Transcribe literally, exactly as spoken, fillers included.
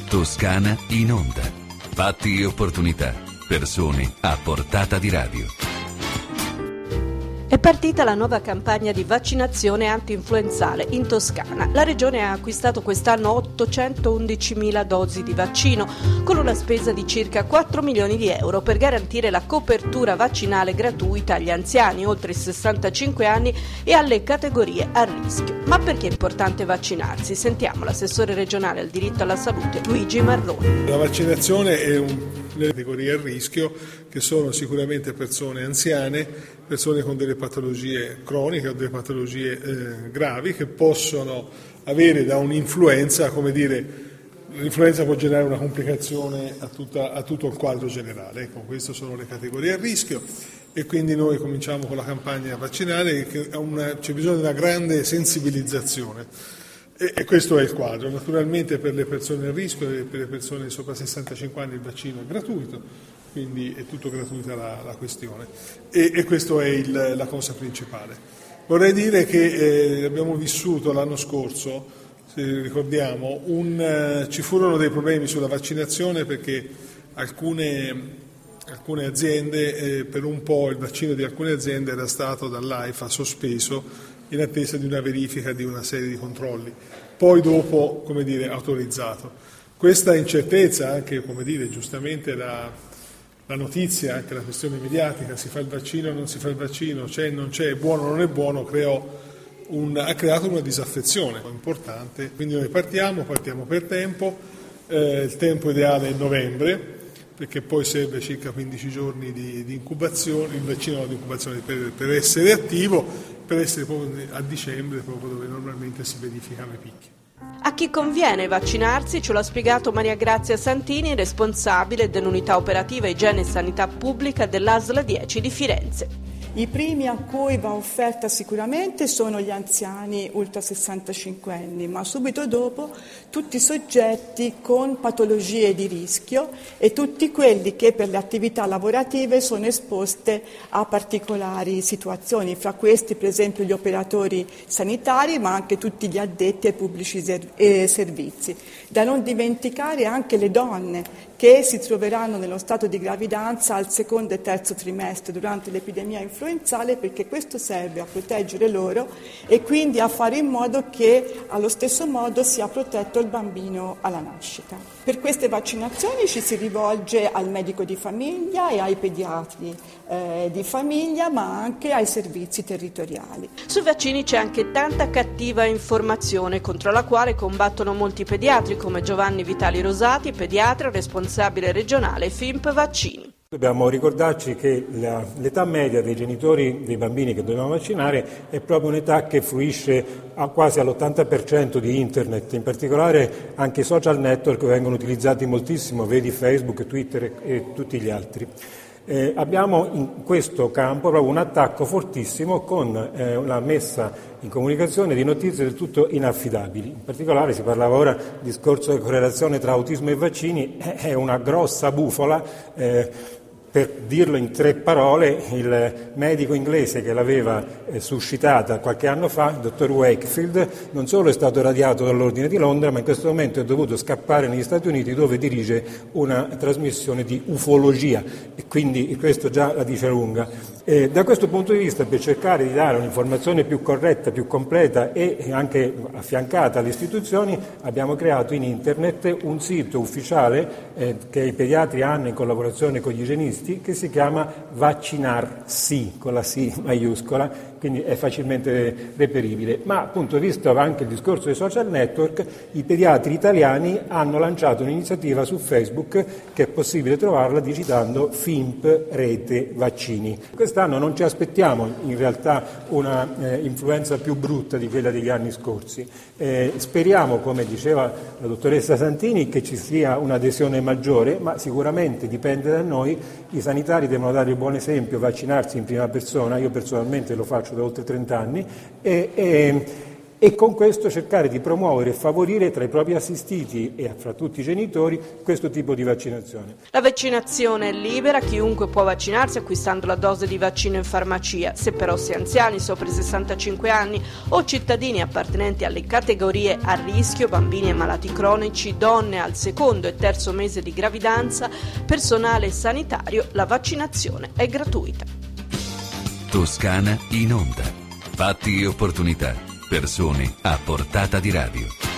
Toscana in onda. Fatti e opportunità. Persone a portata di radio. È partita la nuova campagna di vaccinazione anti-influenzale in Toscana. La regione ha acquistato quest'anno ottocentoundicimila dosi di vaccino, con una spesa di circa quattro milioni di euro per garantire la copertura vaccinale gratuita agli anziani oltre i sessantacinque anni e alle categorie a rischio. Ma perché è importante vaccinarsi? Sentiamo l'assessore regionale al diritto alla salute, Luigi Marroni. La vaccinazione è un le categorie a rischio, che sono sicuramente persone anziane, persone con delle patologie croniche o delle patologie eh, gravi che possono avere da un'influenza, come dire, l'influenza può generare una complicazione a, tutta, a tutto il quadro generale. Ecco, queste sono le categorie a rischio e quindi noi cominciamo con la campagna vaccinale, che ha una, c'è bisogno di una grande sensibilizzazione. E questo è il quadro. Naturalmente per le persone a rischio e per le persone sopra sessantacinque anni il vaccino è gratuito, quindi è tutto gratuita la, la questione e, e questa è il, la cosa principale. Vorrei dire che eh, abbiamo vissuto l'anno scorso, se ricordiamo, un, eh, ci furono dei problemi sulla vaccinazione perché alcune, alcune aziende, eh, per un po' il vaccino di alcune aziende era stato dall'AIFA sospeso in attesa di una verifica di una serie di controlli, poi dopo, come dire, autorizzato. Questa incertezza, anche, come dire, giustamente la, la notizia, anche la questione mediatica, si fa il vaccino o non si fa il vaccino, c'è o non c'è, è buono o non è buono, creò un, ha creato una disaffezione importante. Quindi noi partiamo, partiamo per tempo, eh, il tempo ideale è novembre, perché poi serve circa quindici giorni di, di incubazione, il vaccino di incubazione per, per essere attivo, per essere proprio a dicembre, proprio dove normalmente si verificano i picchi. A chi conviene vaccinarsi ce l'ha spiegato Maria Grazia Santini, responsabile dell'unità operativa igiene e sanità pubblica dell'A S L dieci di Firenze. I primi a cui va offerta sicuramente sono gli anziani ultra sessantacinque anni, ma subito dopo tutti i soggetti con patologie di rischio e tutti quelli che per le attività lavorative sono esposte a particolari situazioni, fra questi per esempio gli operatori sanitari, ma anche tutti gli addetti ai pubblici servizi. Da non dimenticare anche le donne che si troveranno nello stato di gravidanza al secondo e terzo trimestre durante l'epidemia influenzale, perché questo serve a proteggere loro e quindi a fare in modo che allo stesso modo sia protetto il bambino alla nascita. Per queste vaccinazioni ci si rivolge al medico di famiglia e ai pediatri eh, di famiglia, ma anche ai servizi territoriali. Sui vaccini c'è anche tanta cattiva informazione contro la quale combattono molti pediatri come Giovanni Vitali Rosati, pediatra responsabile regionale F I M P Vaccini. Dobbiamo ricordarci che la, l'età media dei genitori dei bambini che dobbiamo vaccinare è proprio un'età che fruisce a quasi all'ottanta per cento di internet, in particolare anche i social network vengono utilizzati moltissimo, vedi Facebook, Twitter e, e tutti gli altri. Eh, abbiamo in questo campo proprio un attacco fortissimo con eh, la messa in comunicazione di notizie del tutto inaffidabili. In particolare si parlava ora del discorso di correlazione tra autismo e vaccini, è una grossa bufola. Eh, Per dirlo in tre parole, il medico inglese che l'aveva eh, suscitata qualche anno fa, il dottor Wakefield, non solo è stato radiato dall'Ordine di Londra, ma in questo momento è dovuto scappare negli Stati Uniti dove dirige una trasmissione di ufologia e quindi questo già la dice lunga. Eh, da questo punto di vista, per cercare di dare un'informazione più corretta, più completa e anche affiancata alle istituzioni, abbiamo creato in internet un sito ufficiale eh, che i pediatri hanno in collaborazione con gli igienisti, che si chiama Vaccinarsi, con la S maiuscola, quindi è facilmente reperibile. Ma appunto, visto anche il discorso dei social network, i pediatri italiani hanno lanciato un'iniziativa su Facebook che è possibile trovarla digitando F I M P Rete Vaccini. Quest'anno non ci aspettiamo in realtà una eh, influenza più brutta di quella degli anni scorsi. Eh, speriamo, come diceva la dottoressa Santini, che ci sia un'adesione maggiore, ma sicuramente dipende da noi. I sanitari devono dare il buon esempio, vaccinarsi in prima persona, io personalmente lo faccio da oltre trenta anni e, e e con questo cercare di promuovere e favorire tra i propri assistiti e fra tutti i genitori questo tipo di vaccinazione. La vaccinazione è libera, chiunque può vaccinarsi acquistando la dose di vaccino in farmacia. Se però si è anziani sopra i sessantacinque anni o cittadini appartenenti alle categorie a rischio, bambini e malati cronici, donne al secondo e terzo mese di gravidanza, personale sanitario, la vaccinazione è gratuita. Toscana in onda. Fatti e opportunità. Persone a portata di radio.